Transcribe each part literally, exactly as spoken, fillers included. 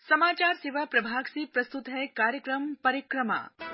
समाचार सेवा प्रभाग से प्रस्तुत है कार्यक्रम परिक्रमा।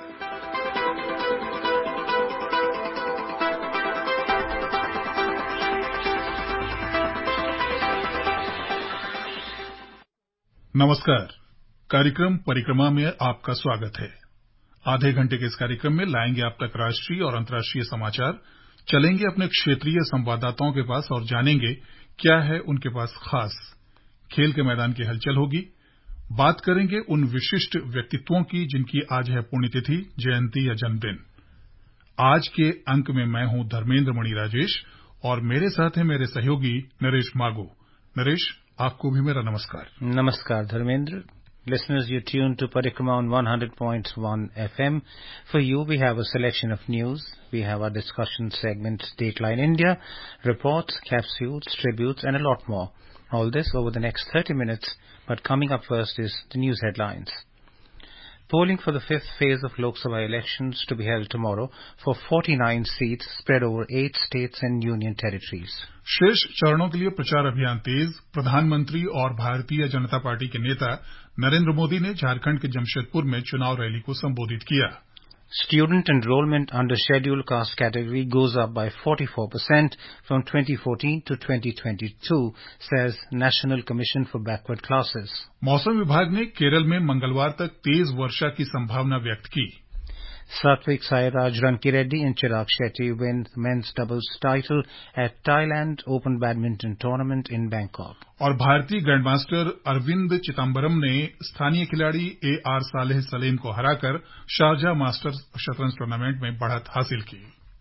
नमस्कार। कार्यक्रम परिक्रमा में आपका स्वागत है। आधे घंटे के इस कार्यक्रम में लाएंगे आप तक राष्ट्रीय और अंतर्राष्ट्रीय समाचार, चलेंगे अपने क्षेत्रीय संवाददाताओं के पास और जानेंगे क्या है उनके पास खास। खेल के मैदान की हलचल होगी। बात करेंगे उन विशिष्ट व्यक्तित्वों की जिनकी आज है पुण्यतिथि, जयंती या जन्मदिन। आज के अंक में मैं हूं धर्मेंद्र मणि राजेश और मेरे साथ हैं मेरे सहयोगी नरेश मागो। नरेश, आपको भी मेरा नमस्कार। नमस्कार Dharmendra. Listeners, you're tuned to Parikrama on one hundred point one F M. For you, we have a selection of news. We have our discussion segments, Dateline India, reports, capsules, tributes, and a lot more. All this over the next thirty minutes, but coming up first is the news headlines. Polling for the fifth phase of Lok Sabha elections to be held tomorrow for forty-nine seats spread over eight states and union territories. शेष चरणों के लिए प्रचार अभियान तेज। प्रधानमंत्री और Bharatiya Janata party के नेता नरेंद्र मोदी ने झारखंड के जमशेदपुर में चुनाव रैली को संबोधित किया। Student enrollment under scheduled caste category goes up by forty-four percent from twenty fourteen to twenty twenty-two, says National Commission for Backward Classes. मौसम विभाग ने केरल में मंगलवार तक तेज वर्षा की संभावना व्यक्त की। Satvik Sairaj Rankireddy and Chirag Shetty win the men's doubles title at Thailand Open Badminton Tournament in Bangkok. और भारतीय ग्रैंडमास्टर अरविंद चिदम्बरम ने स्थानीय खिलाड़ी ए आर सालेह सलेम को हराकर शारजा मास्टर्स शतरंज टूर्नामेंट में बढ़त हासिल की।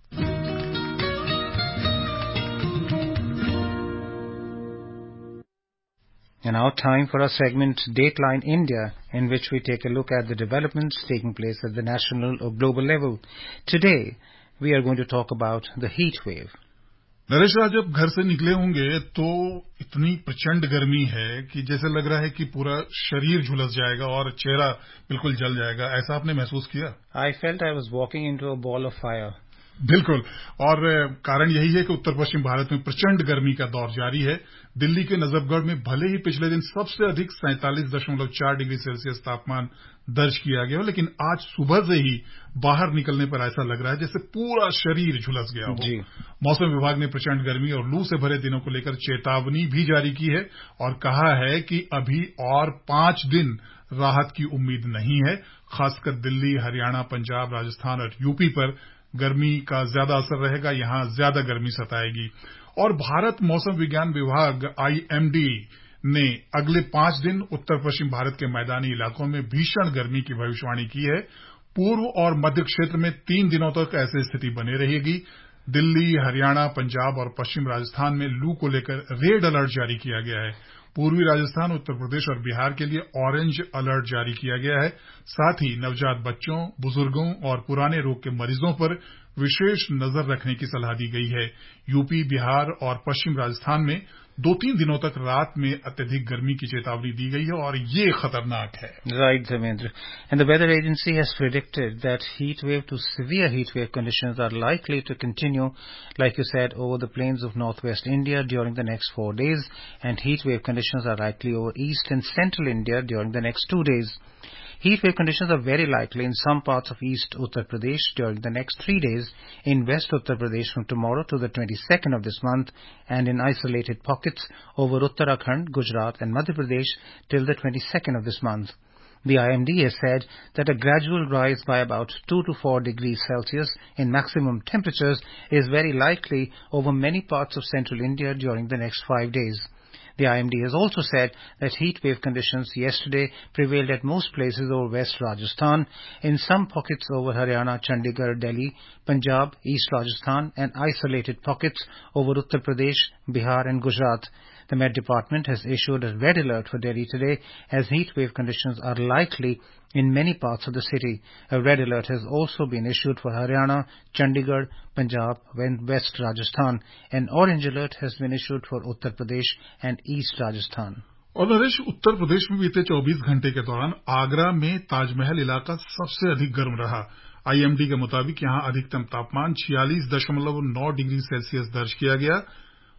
And now time for our segment Dateline India, in which we take a look at the developments taking place at the national or global level. Today, we are going to talk about the heat wave. Naresh, आज जब घर से निकले होंगे तो इतनी प्रचंड गर्मी है कि जैसे लग रहा है कि पूरा शरीर झुलस जाएगा और चेहरा बिल्कुल जल जाएगा। ऐसा आपने महसूस किया? I felt I was walking into a ball of fire. बिल्कुल। और कारण यही है कि उत्तर पश्चिम भारत में प्रचंड गर्मी का दौर जारी है। दिल्ली के नजफगढ़ में भले ही पिछले दिन सबसे अधिक सैंतालीस दशमलव चार डिग्री सेल्सियस तापमान दर्ज किया गया, लेकिन आज सुबह से ही बाहर निकलने पर ऐसा लग रहा है जैसे पूरा शरीर झुलस गया हो। मौसम विभाग ने प्रचंड गर्मी और लू से भरे दिनों को लेकर चेतावनी भी जारी की है और कहा है कि अभी और पांच दिन राहत की उम्मीद नहीं है। खासकर दिल्ली, हरियाणा, पंजाब, राजस्थान और यूपी पर गर्मी का ज्यादा असर रहेगा। यहां ज्यादा गर्मी सताएगी। और भारत मौसम विज्ञान विभाग आई एम डी ने अगले पांच दिन उत्तर पश्चिम भारत के मैदानी इलाकों में भीषण गर्मी की भविष्यवाणी की है। पूर्व और मध्य क्षेत्र में तीन दिनों तक ऐसी स्थिति बनी रहेगी। दिल्ली, हरियाणा, पंजाब और पश्चिम राजस्थान में लू को लेकर रेड अलर्ट जारी किया गया है। पूर्वी राजस्थान, उत्तर प्रदेश और बिहार के लिए ऑरेंज अलर्ट जारी किया गया है। साथ ही नवजात बच्चों, बुजुर्गों और पुराने रोग के मरीजों पर विशेष नजर रखने की सलाह दी गई है। यूपी, बिहार और पश्चिम राजस्थान में दो तीन दिनों तक रात में अत्यधिक गर्मी की चेतावनी दी गई है और ये खतरनाक है। Right, Dharmendra. And the weather agency has predicted that heat wave to severe heat wave conditions are likely to continue, like you said, over the plains of northwest India during the next four days, and heat wave conditions are likely over east and central India during the next two days. Heat wave conditions are very likely in some parts of East Uttar Pradesh during the next three days, in West Uttar Pradesh from tomorrow to the twenty-second of this month, and in isolated pockets over Uttarakhand, Gujarat and Madhya Pradesh till the twenty-second of this month. The I M D has said that a gradual rise by about two to four degrees Celsius in maximum temperatures is very likely over many parts of central India during the next five days. The I M D has also said that heat wave conditions yesterday prevailed at most places over West Rajasthan, in some pockets over Haryana, Chandigarh, Delhi, Punjab, East Rajasthan and isolated pockets over Uttar Pradesh, Bihar and Gujarat. The Met Department has issued a red alert for Delhi today as heat wave conditions are likely in many parts of the city. A red alert has also been issued for Haryana, Chandigarh, Punjab and West Rajasthan. An orange alert has been issued for Uttar Pradesh and East Rajasthan. और नरेश, उत्तर प्रदेश में बीते चौबीस घंटे के दौरान आगरा में ताजमहल इलाका सबसे अधिक गर्म रहा। आई एम डी के मुताबिक यहां अधिकतम तापमान छियालीस दशमलव नौ डिग्री सेल्सियस दर्ज किया गया।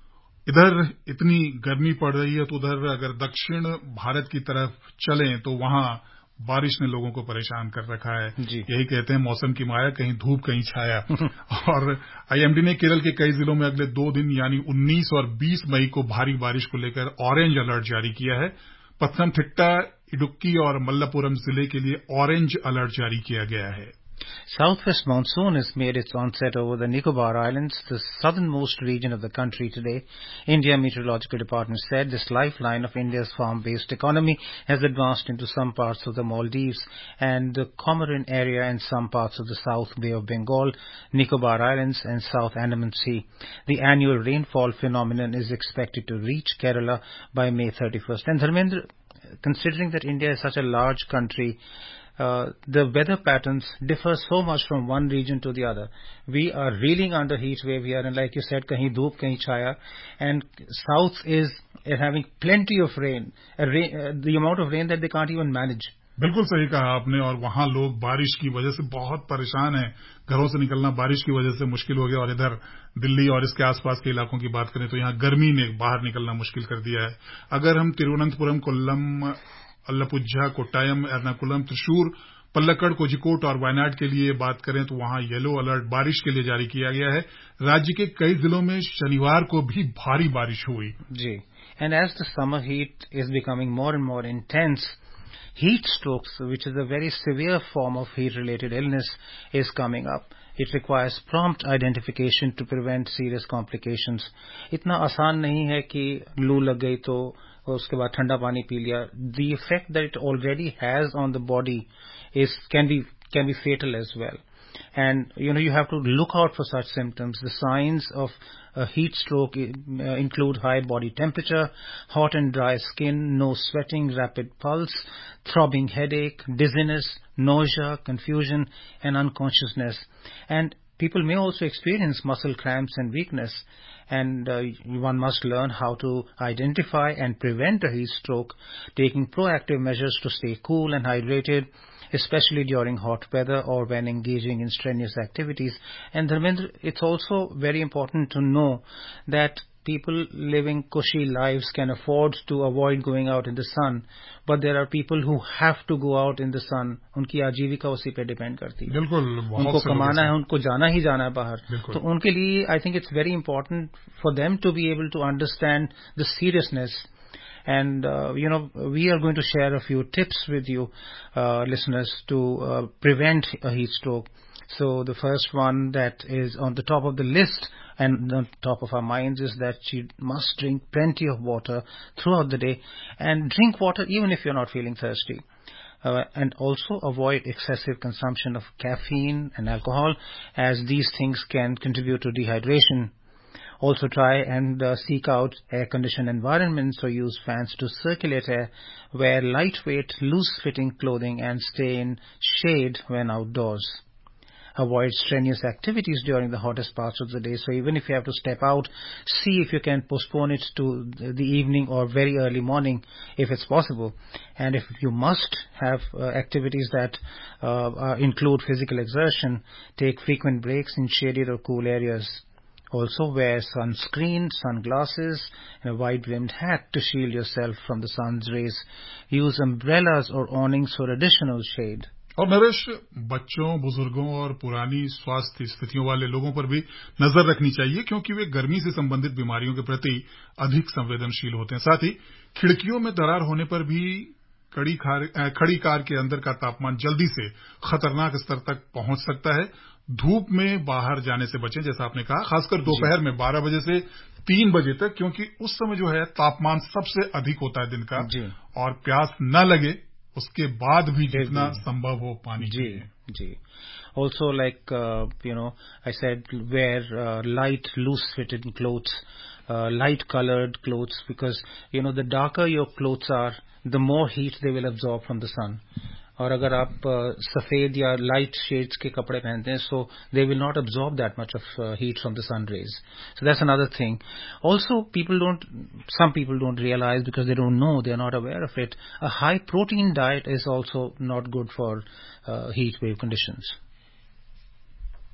इधर इतनी गर्मी पड़ रही है तो उधर अगर दक्षिण भारत की तरफ चलें तो वहां बारिश ने लोगों को परेशान कर रखा है। यही कहते हैं मौसम की माया, कहीं धूप कहीं छाया। और आईएमडी ने केरल के कई जिलों में अगले दो दिन यानी उन्नीस और बीस मई को भारी बारिश को लेकर ऑरेंज अलर्ट जारी किया है। पत्थनथिट्टा, इडुक्की और मल्लपुरम जिले के लिए ऑरेंज अलर्ट जारी किया गया है। Southwest monsoon has made its onset over the Nicobar Islands, the southernmost region of the country today. India Meteorological Department said this lifeline of India's farm-based economy has advanced into some parts of the Maldives and the Comorin area and some parts of the South Bay of Bengal, Nicobar Islands and South Andaman Sea. The annual rainfall phenomenon is expected to reach Kerala by May thirty-first. And Dharmendra, considering that India is such a large country, Uh, the weather patterns differ so much from one region to the other. We are reeling under heat wave here, and like you said, kahin dhoop, kahin chaya, and south is uh, having plenty of rain, uh, rain uh, the amount of rain that they can't even manage. बिल्कुल सही कहा आपने। और वहां लोग बारिश की वजह से बहुत परेशान हैं, घरों से निकलना बारिश की वजह से मुश्किल हो गया। और इधर दिल्ली और इसके आसपास के इलाकों की बात करें तो यहाँ गर्मी ने बाहर निकलना मुश्किल कर दिया है। अगर हम तिरुवनंतपुरम, कोल्लम, अल्लापुझा, कोट्टायम, एर्नाकुलम, त्रिशूर, पल्लक्कड़, कोझिकोड और वायनाड के लिए बात करें तो वहां येलो अलर्ट बारिश के लिए जारी किया गया है। राज्य के कई जिलों में शनिवार को भी भारी बारिश हुई। जी, and as the summer heat is becoming more and more intense, heat strokes, which is a very severe form of heat-related illness, is coming up. It requires prompt identification to prevent serious complications. इतना आसान नहीं है कि लू लग गई तो उसके बाद ठंडा पानी पी लिया. The effect that it already has on the body is can be can be fatal as well. And you know you have to look out for such symptoms. The signs of a heat stroke uh, include high body temperature, hot and dry skin, nose sweating, rapid pulse, throbbing headache, dizziness, nausea, confusion, and unconsciousness. And people may also experience muscle cramps and weakness. And uh, one must learn how to identify and prevent a heat stroke, taking proactive measures to stay cool and hydrated, especially during hot weather or when engaging in strenuous activities. And Dharmendra, it's also very important to know that people living cushy lives can afford to avoid going out in the sun, but there are people who have to go out in the sun. उनकी आजीविका उसी पे depend करती है. बिल्कुल, उनको कमाना है, उनको जाना ही जाना है बाहर. तो उनके लिए I think it's very important for them to be able to understand the seriousness. And, uh, you know, we are going to share a few tips with you, uh, listeners, to uh, prevent a heat stroke. So the first one that is on the top of the list and on top of our minds is that you must drink plenty of water throughout the day, and drink water even if you're not feeling thirsty. Uh, and also avoid excessive consumption of caffeine and alcohol, as these things can contribute to dehydration. Also try and uh, seek out air-conditioned environments or use fans to circulate air. Wear lightweight, loose-fitting clothing and stay in shade when outdoors. Avoid strenuous activities during the hottest parts of the day. So even if you have to step out, see if you can postpone it to the evening or very early morning if it's possible. And if you must have uh, activities that uh, uh, include physical exertion, take frequent breaks in shaded or cool areas. Also wear sunscreen, sunglasses, and a wide-brimmed hat to shield yourself from the sun's rays. Use umbrellas or awnings for additional shade. और नरेश, बच्चों, बुजुर्गों और पुरानी स्वास्थ्य स्थितियों वाले लोगों पर भी नजर रखनी चाहिए, क्योंकि वे गर्मी से संबंधित बीमारियों के प्रति अधिक संवेदनशील होते हैं। साथ ही खिड़कियों में दरार होने पर भी कड़ी खड़ी कार के अंदर का तापमान जल्दी से खतरनाक स्तर तक पहुंच सकता है। धूप में बाहर जाने से बचें, जैसा आपने कहा, खासकर दोपहर में बारह बजे से तीन बजे तक, क्योंकि उस समय जो है तापमान सबसे अधिक होता है दिन का, और प्यास न लगे उसके बाद भी जितना संभव हो पानी जी जी Also, like uh, you know, I said, wear uh, light, loose-fitted clothes, uh, light-colored clothes, because you know the darker your clothes are, the more heat they will absorb from the sun. और अगर आप सफेद या light shades के कपड़े पहनते हैं, so they will not absorb that much of uh, heat from the sun rays. So that's another thing. Also, people don't, some people don't realize because they don't know, they're not aware of it. A high protein diet is also not good for uh, heat wave conditions.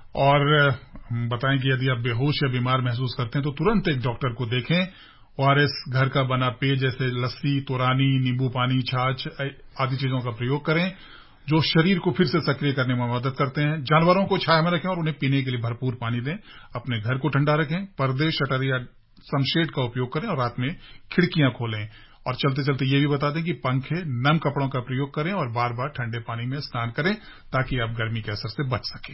और बताएं कि यदि आप बेहोश या बीमार महसूस करते हैं तो तुरंत एक डॉक्टर को देखें। ओआरएस, घर का बना पेय जैसे लस्सी, तोरानी, नींबू पानी, छाछ आदि चीजों का प्रयोग करें जो शरीर को फिर से सक्रिय करने में मदद करते हैं। जानवरों को छाया में रखें और उन्हें पीने के लिए भरपूर पानी दें। अपने घर को ठंडा रखें। पर्दे, शटर या सनशेड का उपयोग करें और रात में खिड़कियां खोलें। और चलते चलते ये भी बता दें कि पंखे, नम कपड़ों का प्रयोग करें और बार बार ठंडे पानी में स्नान करें ताकि आप गर्मी के असर से बच सकें।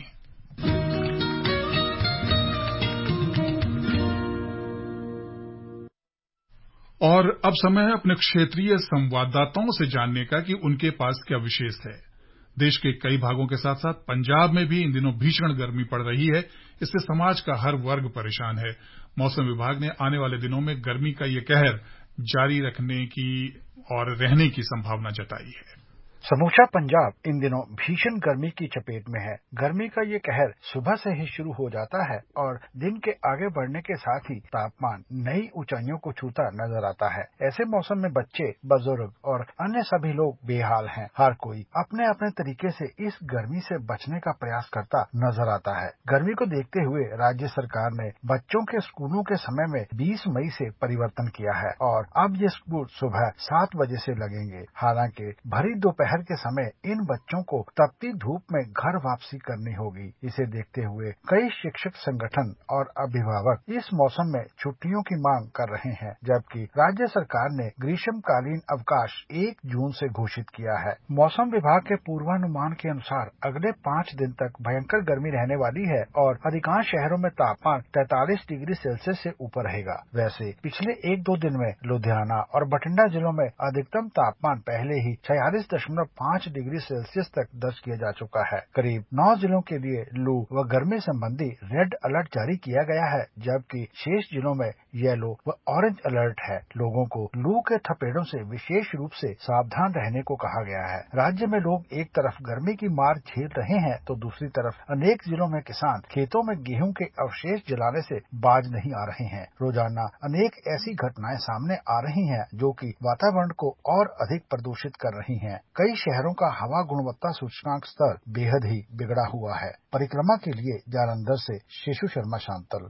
और अब समय है अपने क्षेत्रीय संवाददाताओं से जानने का कि उनके पास क्या विशेष है। देश के कई भागों के साथ साथ पंजाब में भी इन दिनों भीषण गर्मी पड़ रही है। इससे समाज का हर वर्ग परेशान है। मौसम विभाग ने आने वाले दिनों में गर्मी का ये कहर जारी रखने की और रहने की संभावना जताई है। समूचा पंजाब इन दिनों भीषण गर्मी की चपेट में है। गर्मी का ये कहर सुबह से ही शुरू हो जाता है और दिन के आगे बढ़ने के साथ ही तापमान नई ऊंचाइयों को छूता नजर आता है। ऐसे मौसम में बच्चे, बुजुर्ग और अन्य सभी लोग बेहाल हैं। हर कोई अपने अपने तरीके से इस गर्मी से बचने का प्रयास करता नजर आता है। गर्मी को देखते हुए राज्य सरकार ने बच्चों के स्कूलों के समय में बीस मई से परिवर्तन किया है और अब ये स्कूल सुबह सात बजे से लगेंगे। हालांकि भरी दोपहर के समय इन बच्चों को तपती धूप में घर वापसी करनी होगी। इसे देखते हुए कई शिक्षक संगठन और अभिभावक इस मौसम में छुट्टियों की मांग कर रहे हैं, जबकि राज्य सरकार ने ग्रीष्मकालीन अवकाश एक जून से घोषित किया है। मौसम विभाग के पूर्वानुमान के अनुसार अगले पाँच दिन तक भयंकर गर्मी रहने वाली है और अधिकांश शहरों में तापमान तैंतालीस डिग्री सेल्सियस से ऊपर रहेगा। वैसे पिछले एक दो दिन में लुधियाना और बठिंडा जिलों में अधिकतम तापमान पहले ही छियालीस दशमलव पाँच डिग्री सेल्सियस तक दर्ज किया जा चुका है। करीब नौ जिलों के लिए लू व गर्मी संबंधी रेड अलर्ट जारी किया गया है, जबकि शेष जिलों में येलो व ऑरेंज अलर्ट है। लोगों को लू के थपेड़ों से विशेष रूप से सावधान रहने को कहा गया है। राज्य में लोग एक तरफ गर्मी की मार झेल रहे हैं तो दूसरी तरफ अनेक जिलों में किसान खेतों में गेहूं के अवशेष जलाने से बाज नहीं आ रहे हैं। रोजाना अनेक ऐसी घटनाएं सामने आ रही हैं जो कि वातावरण को और अधिक प्रदूषित कर रही हैं। कई शहरों का हवा गुणवत्ता सूचकांक स्तर बेहद ही बिगड़ा हुआ है। परिक्रमा के लिए जालंधर से शिशु शर्मा शांतल।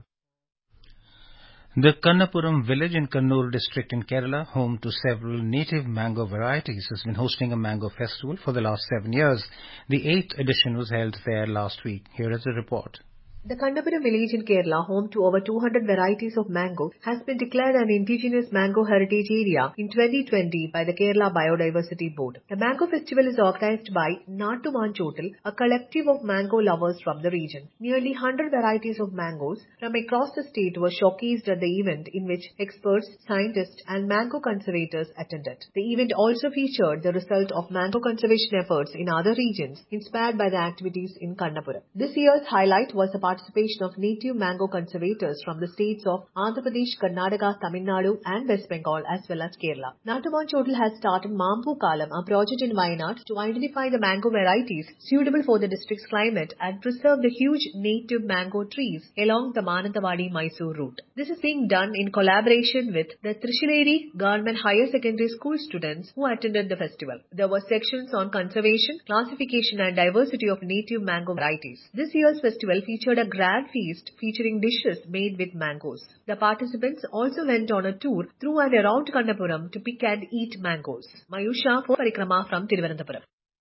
The Kannapuram village in Kannur district in Kerala, home to several native mango varieties, has been hosting a mango festival for the last seven years. The eighth edition was held there last week. Here is a report. The Kannapuram village in Kerala, home to over two hundred varieties of mango, has been declared an indigenous mango heritage area in twenty twenty by the Kerala Biodiversity Board. The mango festival is organized by Nattu Manchotil, a collective of mango lovers from the region. Nearly one hundred varieties of mangoes from across the state were showcased at the event, in which experts, scientists and mango conservators attended. The event also featured the result of mango conservation efforts in other regions, inspired by the activities in Kannapuram. This year's highlight was the participation of native mango conservators from the states of Andhra Pradesh, Karnataka, Tamil Nadu and West Bengal, as well as Kerala. Nattu Manchotil has started Mampu Kalam, a project in Wayanad, to identify the mango varieties suitable for the district's climate and preserve the huge native mango trees along the Mananthavadi-Mysore route. This is being done in collaboration with the Trishileri Government Higher Secondary School students who attended the festival. There were sections on conservation, classification and diversity of native mango varieties. This year's festival featured a grand feast featuring dishes made with mangoes. The participants also went on a tour through and around Kannapuram to pick and eat mangoes. Mayusha for Parikrama from Thiruvananthapuram.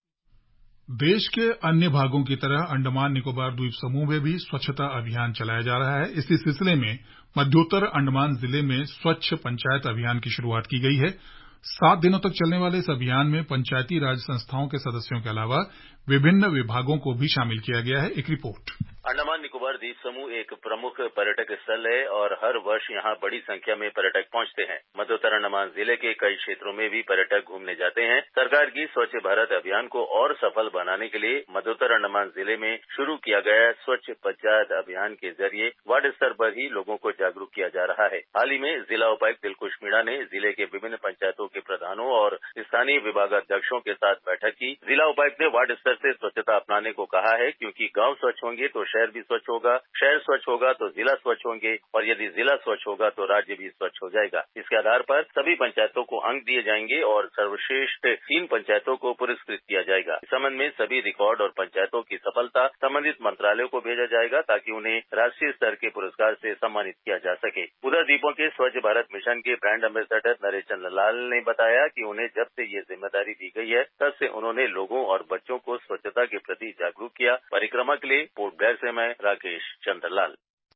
देश के अन्य भागों की तरह अंडमान निकोबार द्वीप समूह में भी स्वच्छता अभियान चलाया जा रहा है। इसी सिलसिले में मध्योत्तर अंडमान जिले में स्वच्छ पंचायत अभियान की शुरुआत की गई है। सात दिनों तक चलने वाले इस अभियान में पंचायती राज संस्थाओं के सदस्यों के अलावा विभिन्न विभागों को भी शामिल किया गया है। एक रिपोर्ट। अंडमान निकोबार द्वीप समूह एक प्रमुख पर्यटक स्थल है और हर वर्ष यहाँ बड़ी संख्या में पर्यटक पहुँचते हैं। मध्योत्तर अंडमान जिले के कई क्षेत्रों में भी पर्यटक घूमने जाते हैं। सरकार की स्वच्छ भारत अभियान को और सफल बनाने के लिए मध्योत्तर अंडमान जिले में शुरू किया गया स्वच्छ पंचायत अभियान के जरिए वार्ड स्तर पर ही लोगों को जागरूक किया जा रहा है। हाल ही में जिला उपायुक्त दिलकुश मीणा ने जिले के विभिन्न पंचायतों के प्रधानों और स्थानीय विभागाध्यक्षों के साथ बैठक की। जिला उपायुक्त ने वार्ड स्तर से स्वच्छता अपनाने को कहा है, क्योंकि गांव स्वच्छ होंगे तो शहर भी स्वच्छ होगा, शहर स्वच्छ होगा तो जिला स्वच्छ होंगे और यदि जिला स्वच्छ होगा तो राज्य भी स्वच्छ हो जाएगा। इसके आधार पर सभी पंचायतों को अंक दिए जाएंगे और सर्वश्रेष्ठ तीन पंचायतों को पुरस्कृत किया जाएगा। इस संबंध में सभी रिकॉर्ड और पंचायतों की सफलता संबंधित मंत्रालयों को भेजा जाएगा ताकि उन्हें राष्ट्रीय स्तर के पुरस्कार से सम्मानित किया जा सके। उधर दीपों के स्वच्छ भारत मिशन के ब्रांड एम्बेसडर नरेश चंद्र लाल ने बताया कि उन्हें जब से ये जिम्मेदारी दी गई है तब से उन्होंने लोगों और बच्चों को स्वच्छता के प्रति जागरूक किया। परिक्रमा के लिए पोर्ट ब्लेयर से मैं Rakesh Chandralal.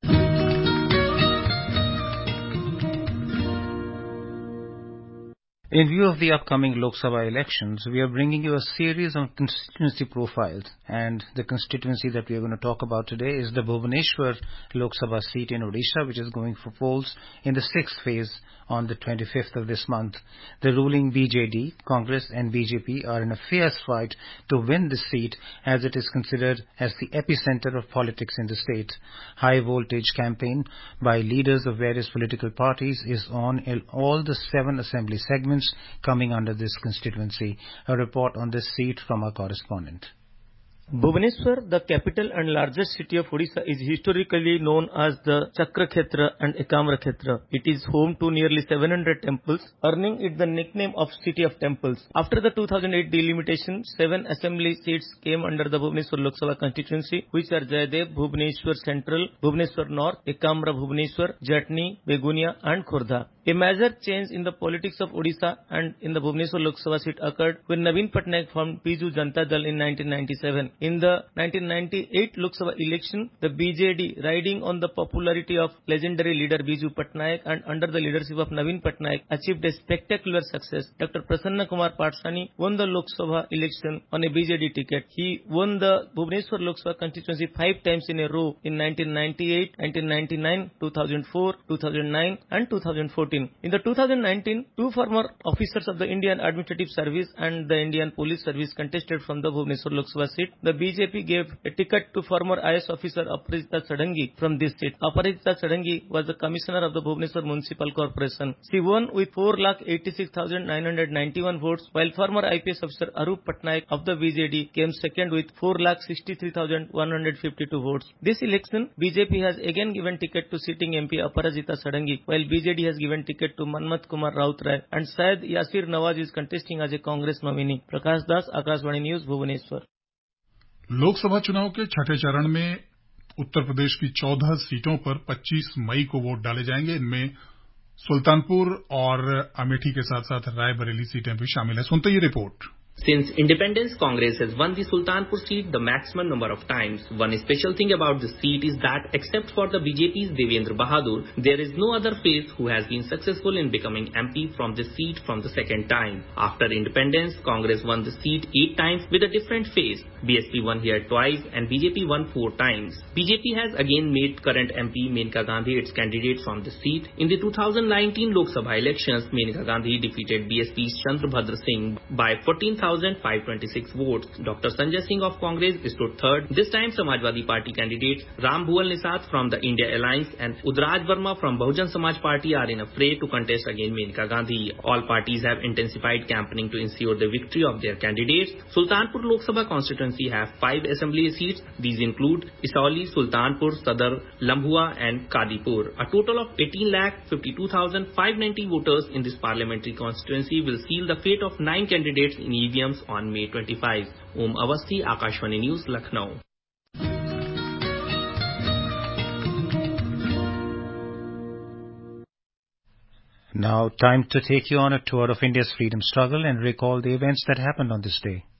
In view of the upcoming Lok Sabha elections, we are bringing you a series of constituency profiles, and the constituency that we are going to talk about today is the Bhubaneswar Lok Sabha seat in Odisha, which is going for polls in the sixth phase on the twenty-fifth of this month. The ruling B J D, Congress and B J P are in a fierce fight to win this seat, as it is considered as the epicenter of politics in the state. High voltage campaign by leaders of various political parties is on in all the seven assembly segments coming under this constituency. A report on this seat from our correspondent. Bhubaneswar, the capital and largest city of Odisha, is historically known as the Chakrakhetra and Ekamrakhetra. It is home to nearly seven hundred temples, earning it the nickname of City of Temples. After the two thousand eight delimitation, seven assembly seats came under the Bhubaneswar Lok Sabha constituency, which are Jayadev, Bhubaneswar Central, Bhubaneswar North, Ekamra Bhubaneswar, Jatni, Begunia and Khordha. A major change in the politics of Odisha and in the Bhubaneswar Lok Sabha seat occurred when Naveen Patnaik formed Biju Janata Dal in nineteen ninety-seven. In the nineteen ninety-eight Lok Sabha election, the B J D, riding on the popularity of legendary leader Biju Patnaik and under the leadership of Naveen Patnaik, achieved a spectacular success. Doctor Prasanna Kumar Patsani won the Lok Sabha election on a B J D ticket. He won the Bhubaneswar Lok Sabha constituency five times in a row in nineteen ninety-eight, nineteen ninety-nine, two thousand four, two thousand nine and two thousand fourteen. In the two thousand nineteen, two former officers of the Indian Administrative Service and the Indian Police Service contested from the Bhubaneswar Lok Sabha seat. The B J P gave a ticket to former I A S officer Aparajita Sadangi from this seat. Aparajita Sadangi was the commissioner of the Bhubaneswar Municipal Corporation. She won with four lakh eighty-six thousand nine hundred ninety-one votes, while former I P S officer Arup Patnaik of the B J D came second with four lakh sixty-three thousand one hundred fifty-two votes. This election, B J P has again given ticket to sitting M P Aparajita Sadangi, while B J D has given ticket to Manmat Kumar Rautrai, and Syed Yasir Nawaz is contesting as a Congress nominee. Prakash Das, Akashvani News, Bhubaneswar. Lok Sabha चुनाव के छठे चरण में उत्तर प्रदेश की चौदह सीटों पर पच्चीस मई को वोट डाले जाएंगे। इनमें सुल्तानपुर और अमेठी के साथ साथ रायबरेली सीटें भी शामिल हैं। सुनते ही report. Since independence, Congress has won the Sultanpur seat the maximum number of times. One special thing about the seat is that except for the B J P's Devendra Bahadur, there is no other face who has been successful in becoming M P from this seat from the second time. After independence, Congress won the seat eight times with a different face. B S P won here twice and B J P won four times. B J P has again made current M P Menka Gandhi its candidate from the seat. In the two thousand nineteen Lok Sabha elections, Menka Gandhi defeated B S P's Chandrabhadra Singh by fourteen thousand five hundred twenty-six votes. Doctor Sanjay Singh of Congress stood third. This time Samajwadi Party candidates Ram Bhuval Nisat from the India Alliance and Udraj Verma from Bahujan Samaj Party are in a fray to contest against Menka Gandhi. All parties have intensified campaigning to ensure the victory of their candidates. Sultanpur Lok Sabha constituency have five assembly seats. These include Isauli, Sultanpur, Sadar, Lambhua and Kadipur. A total of eighteen lakh fifty-two thousand five hundred ninety voters in this parliamentary constituency will seal the fate of nine candidates in E V Ms on May twenty-fifth. Om Awasthi, Akashvani News, Lucknow. Now, time to take you on a tour of India's freedom struggle and recall the events that happened on this day.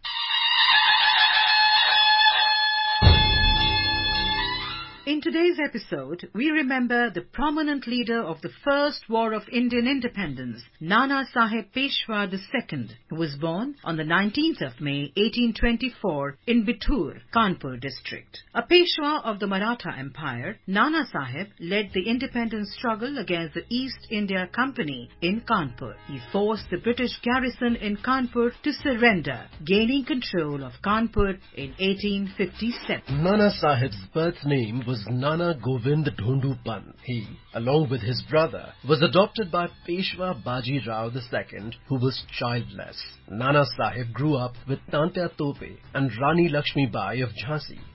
In today's episode, we remember the prominent leader of the first war of Indian independence, Nana Saheb Peshwa the Second, who was born on the nineteenth of May eighteen twenty-four in Bithur, Kanpur district. A Peshwa of the Maratha Empire, Nana Saheb led the independence struggle against the East India Company in Kanpur. He forced the British garrison in Kanpur to surrender, gaining control of Kanpur in eighteen fifty-seven. Nana Saheb's birth name was Nana Govind Dhondu Pant. He, along with his brother, was adopted by Peshwa Baji Rao the Second, who was childless. Nana Saheb grew up with Tantya Tope and Rani Lakshmi Bai of Jhansi.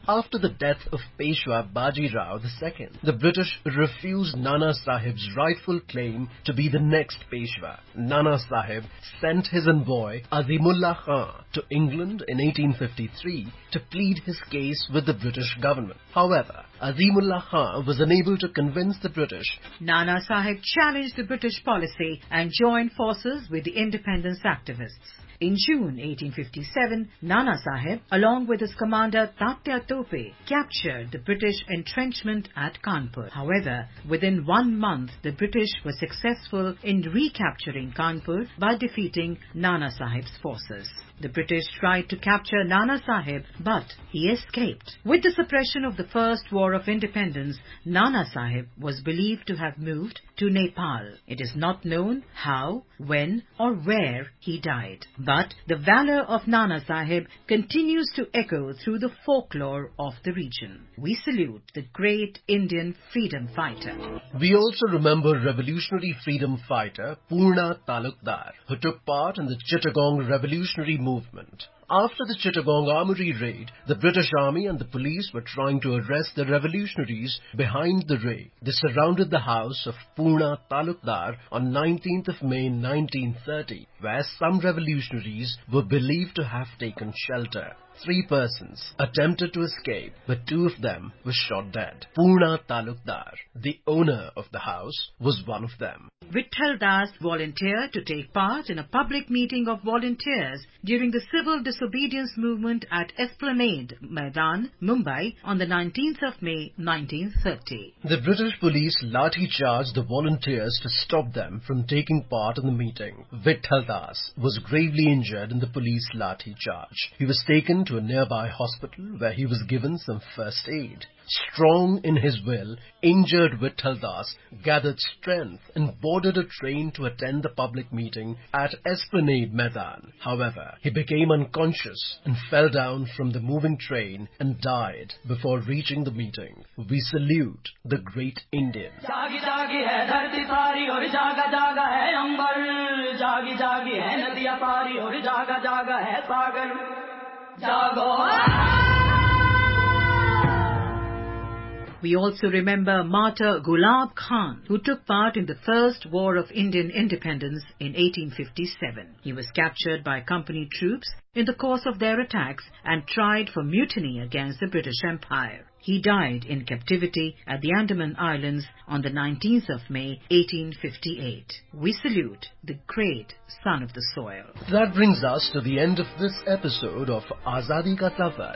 After the death of Peshwa Baji Rao the Second, the British refused Nana Sahib's rightful claim to be the next Peshwa. Nana Sahib sent his envoy Azimullah Khan to England in eighteen fifty-three to plead his case with the British government. However, Azimullah Khan was unable to convince the British. Nana Sahib challenged the British policy and joined forces with the independence activists. In June eighteen fifty-seven, Nana Sahib, along with his commander Tatya Tope, captured the British entrenchment at Kanpur. However, within one month, the British were successful in recapturing Kanpur by defeating Nana Sahib's forces. The British tried to capture Nana Sahib, but he escaped. With the suppression of the First War of Independence, Nana Sahib was believed to have moved to Nepal. It is not known how, when or where he died. But the valor of Nana Sahib continues to echo through the folklore of the region. We salute the great Indian freedom fighter. We also remember revolutionary freedom fighter Purna Talukdar, who took part in the Chittagong Revolutionary Movement. After the Chittagong Armory raid, the British Army and the police were trying to arrest the revolutionaries behind the raid. They surrounded the house of Purna Talukdar on nineteenth of May nineteen thirty, where some revolutionaries were believed to have taken shelter. Three persons attempted to escape, but two of them were shot dead. Purna Talukdar, the owner of the house, was one of them. Vitthal Das volunteered to take part in a public meeting of volunteers during the civil disobedience movement at Esplanade Maidan, Mumbai on the nineteenth of May nineteen thirty. The British police lathi-charged the volunteers to stop them from taking part in the meeting. Vitthal Das was gravely injured in the police lathi-charge. He was taken to a nearby hospital where he was given some first aid. Strong in his will, injured Vitthal Das gathered strength and boarded a train to attend the public meeting at Esplanade Maidan. However, he became unconscious and fell down from the moving train and died before reaching the meeting. We salute the great Indian. Jagi jagi hai dharti sari aur jaga jaga hai ambar. Jagi jagi hai nadiyan pari aur jaga jaga hai sagar. We also remember Martyr Gulab Khan, who took part in the First War of Indian Independence in eighteen fifty-seven. He was captured by company troops in the course of their attacks and tried for mutiny against the British Empire. He died in captivity at the Andaman Islands on the nineteenth of May eighteen fifty-eight. We salute the great son of the soil. That brings us to the end of this episode of Azadi Ka Safar.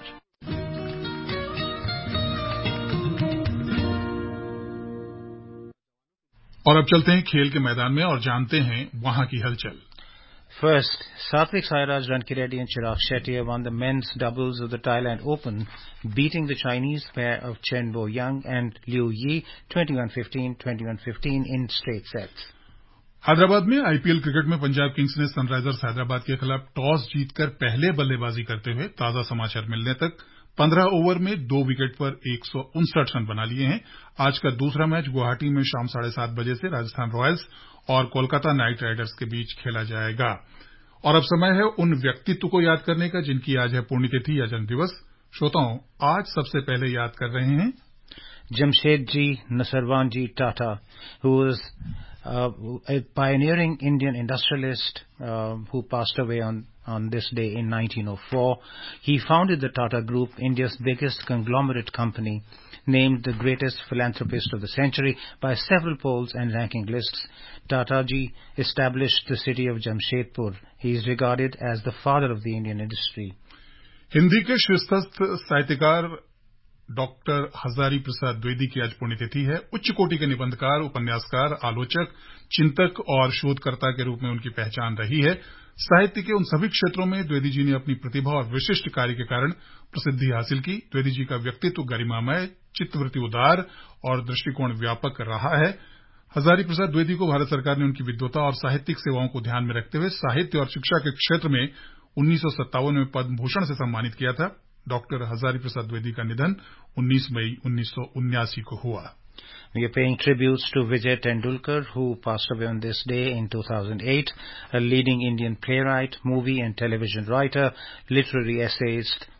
और अब चलते हैं खेल के मैदान में और जानते हैं वहां की हलचल. First, Satvik Sairaj, Rankireddy and Chirag Shetty won the men's doubles of the Thailand Open, beating the Chinese pair of Chen Bo-young and Liu Yi twenty-one fifteen, twenty-one fifteen in straight sets. Hyderabad में IPL cricket में Punjab Kings ने Sunrisers Hyderabad के खिलाफ toss जीतकर पहले बल्लेबाजी करते हुए ताजा समाचार मिलने तक पंद्रह ओवर में दो विकेट पर एक सौ उनसठ रन बना लिए हैं. आज का दूसरा मैच गुवाहाटी में शाम साढ़े सात बजे से राजस्थान रॉयल्स और कोलकाता नाइट राइडर्स के बीच खेला जाएगा. और अब समय है उन व्यक्तित्व को याद करने का जिनकी आज है पुण्यतिथि या जन्मदिवस. श्रोताओं, आज सबसे पहले याद कर रहे हैं Jamshedji Nasarwanji Tata, who was uh, a pioneering Indian industrialist uh, who passed away on on this day in nineteen oh four. He founded the Tata Group, India's biggest conglomerate company, named the greatest philanthropist of the century by several polls and ranking lists. Tataji established the city of Jamshedpur. He is regarded as the father of the Indian industry. Hindi के शीर्षस्थ साहित्यकार doctor Hazari Prasad Dwivedi की आज पुण्यतिथि है. उच्च कोटि के निबंधकार, उपन्यासकार, आलोचक, चिंतक और शोधकर्ता के रूप में उनकी पहचान रही है. साहित्य के उन सभी क्षेत्रों में द्विवेदी जी ने अपनी प्रतिभा और विशिष्ट कार्य के कारण प्रसिद्धि हासिल की. द्विवेदी जी का व्यक्तित्व गरिमामय, चित्तवृत्ति उदार और दृष्टिकोण व्यापक रहा है. हजारी प्रसाद द्विवेदी को भारत सरकार ने उनकी विद्वता और साहित्यिक सेवाओं को ध्यान में रखते हुए साहित्य और शिक्षा के क्षेत्र में उन्नीस सौ सत्तावन में पद्म भूषण से सम्मानित किया था. डॉक्टर हजारी प्रसाद द्विवेदी का निधन उन्नीस मई उन्नीस सौ उन्यासी को हुआ. We are paying tributes to Vijay Tendulkar, who passed away on this day in two thousand eight, a leading Indian playwright, movie and television writer, literary essayist,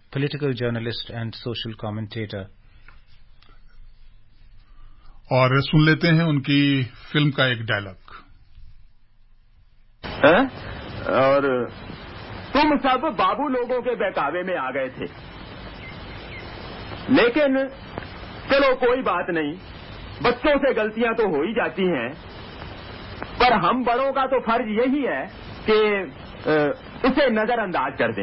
political journalist and social commentator. और सुन लेते हैं उनकी film का एक dialogue. और तुम सब बाबू लोगों के बहकावे में आ गए थे, लेकिन चलो कोई बात नहीं, बच्चों से गलतियां तो हो ही जाती हैं, पर हम बड़ों का तो फर्ज यही है कि उसे नजरअंदाज कर दें।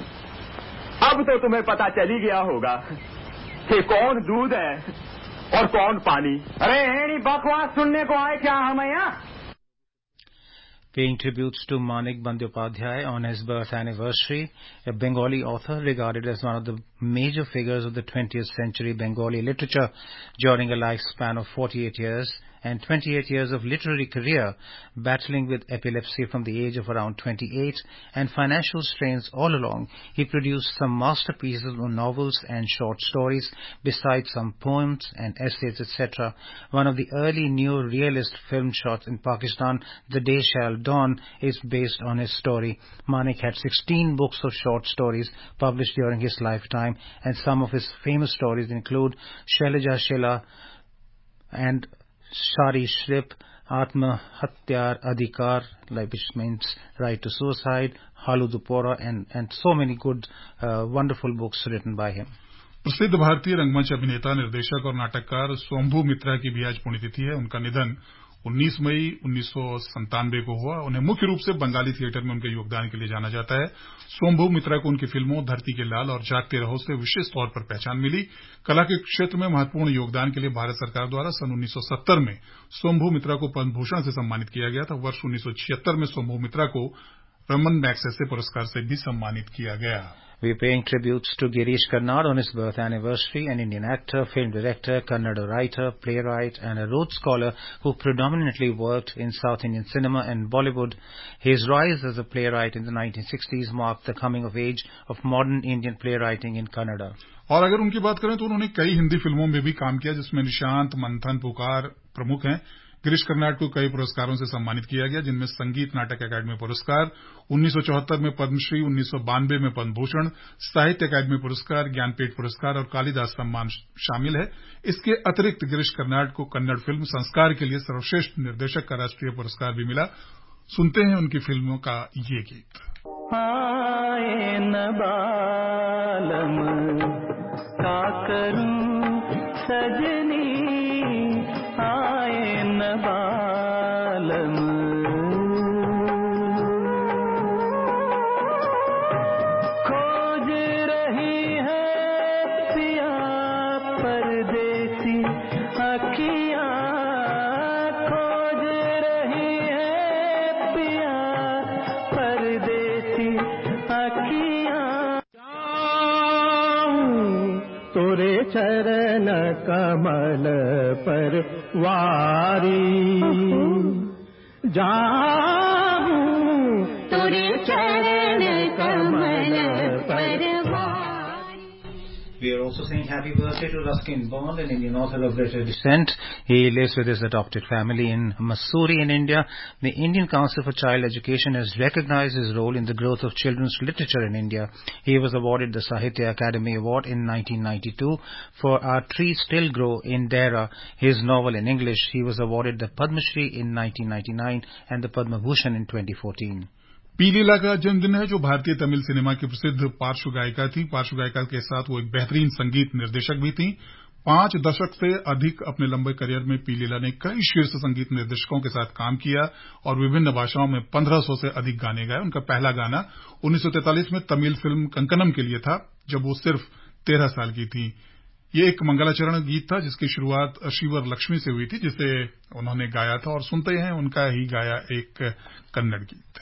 अब तो तुम्हें पता चल ही गया होगा कि कौन दूध है और कौन पानी। अरे एनी बकवास सुनने को आए क्या हम यहाँ? Paying tributes to Manik Bandyopadhyay on his birth anniversary, a Bengali author regarded as one of the major figures of the twentieth century Bengali literature during a lifespan of forty-eight years and twenty-eight years of literary career, battling with epilepsy from the age of around twenty-eight and financial strains all along. He produced some masterpieces of novels and short stories, besides some poems and essays, et cetera. One of the early neo-realist film shots in Pakistan, The Day Shall Dawn, is based on his story. Manik had sixteen books of short stories published during his lifetime, and some of his famous stories include Shailaja Shila and Shari Shrip, Atma Hatyar Adhikar, like which means right to suicide, Haludupora, and, and so many good, uh, wonderful books written by him. प्रसिद्ध भारतीय रंगमंच अभिनेता, निर्देशक और नाटककार शंभू मित्रा की भी आज पुण्यतिथि है। उनका निधन उन्नीस मई उन्नीस सौ संतानवे को हुआ। उन्हें मुख्य रूप से बंगाली थिएटर में उनके योगदान के लिए जाना जाता है। शंभू मित्रा को उनकी फिल्मों धरती के लाल और जागते रहो से विशेष तौर पर पहचान मिली। कला के क्षेत्र में महत्वपूर्ण योगदान के लिए भारत सरकार द्वारा सन उन्नीस सौ सत्तर में शंभू मित्रा को पद्म भूषण से सम्मानित किया गया था। वर्ष उन्नीस सौ छिहत्तर में शंभू मित्रा को रमन मैग्सेसे पुरस्कार से भी सम्मानित किया गया। We are paying tributes to Girish Karnad on his birth anniversary, an Indian actor, film director, Kannada writer, playwright, and a Rhodes Scholar who predominantly worked in South Indian cinema and Bollywood. His rise as a playwright in the nineteen sixties marked the coming of age of modern Indian playwriting in Kannada. और अगर उनकी बात करें तो उन्होंने कई हिंदी फिल्मों में भी काम किया, जिसमें निशांत, मंथन, पुकार प्रमुख हैं। गिरीश कर्नाड को कई पुरस्कारों से सम्मानित किया गया, जिनमें संगीत नाटक अकादमी पुरस्कार, उन्नीस सौ चौहत्तर में पद्मश्री, उन्नीस सौ बानवे में पद्म भूषण, साहित्य अकादमी पुरस्कार, ज्ञानपीठ पुरस्कार और कालिदास सम्मान शामिल है। इसके अतिरिक्त गिरीश कर्नाड को कन्नड़ फिल्म संस्कार के लिए सर्वश्रेष्ठ निर्देशक का राष्ट्रीय पुरस्कार भी मिला। सुनते हैं उनकी फिल्मों का ये गीत। आए न बालम का करूं सजनी, आए न बालम खोज रही है पिया परदेसी अखियां, खोज रही है पिया परदेसी अखियां। तोरे चरण कमल पर वारी जाऊं, तोरे चरण कमल पर वारी। We are also saying happy birthday to Ruskin Bond, an Indian author of British descent. He lives with his adopted family in Mussoorie in India. The Indian Council for Child Education has recognized his role in the growth of children's literature in India. He was awarded the Sahitya Academy Award in nineteen ninety-two for Our Trees Still Grow in Dehra, his novel in English. He was awarded the Padma Shri in nineteen ninety-nine and the Padma Bhushan in twenty fourteen. P Leela का जन्मदिन है, जो भारतीय Tamil cinema की प्रसिद्ध पार्श्व गायिका थी। पार्श्व गायिका के साथ वो एक बेहतरीन संगीत निर्देशक भी थी। पांच दशक से अधिक अपने लंबे करियर में पी लीला ने कई शीर्ष संगीत निर्देशकों के साथ काम किया और विभिन्न भाषाओं में पंद्रह सौ से अधिक गाने गाए। उनका पहला गाना उन्नीस सौ तैंतालीस में तमिल फिल्म कंकनम के लिए था, जब वो सिर्फ तेरह साल की थी। ये एक मंगलाचरण गीत था जिसकी शुरुआत श्रीवर लक्ष्मी से हुई थी, जिसे उन्होंने गाया था। और सुनते हैं उनका ही गाया एक कन्नड़ गीत।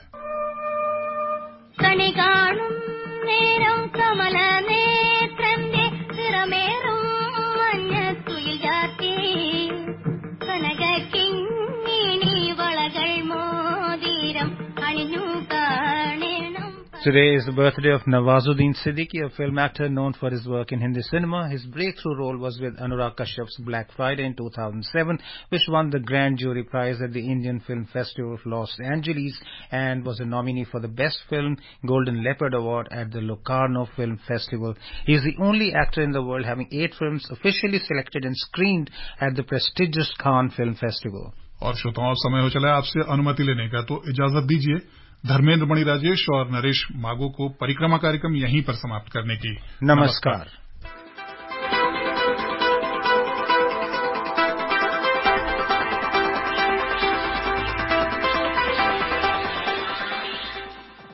कणिकाणुं नेरं कमल नेत्रन्ते तिरमेरुं मन्यतुयिल जाति कनक किङ्गिणी वळगळ मोदिरं अणिഞ്ഞു काणेणं। Today is the birthday of Nawazuddin Siddiqui, a film actor known for his work in Hindi cinema. His breakthrough role was with Anurag Kashyap's Black Friday in two thousand seven, which won the Grand Jury Prize at the Indian Film Festival of Los Angeles and was a nominee for the Best Film Golden Leopard Award at the Locarno Film Festival. He is the only actor in the world having eight films officially selected and screened at the prestigious Cannes Film Festival. और श्रोताओं, समय हो चला है आपसे अनुमति लेने का, तो इजाजत दीजिए धर्मेंद्र मणि राजेश और नरेश मागो को परिक्रमा कार्यक्रम यहीं पर समाप्त करने की। नमस्कार।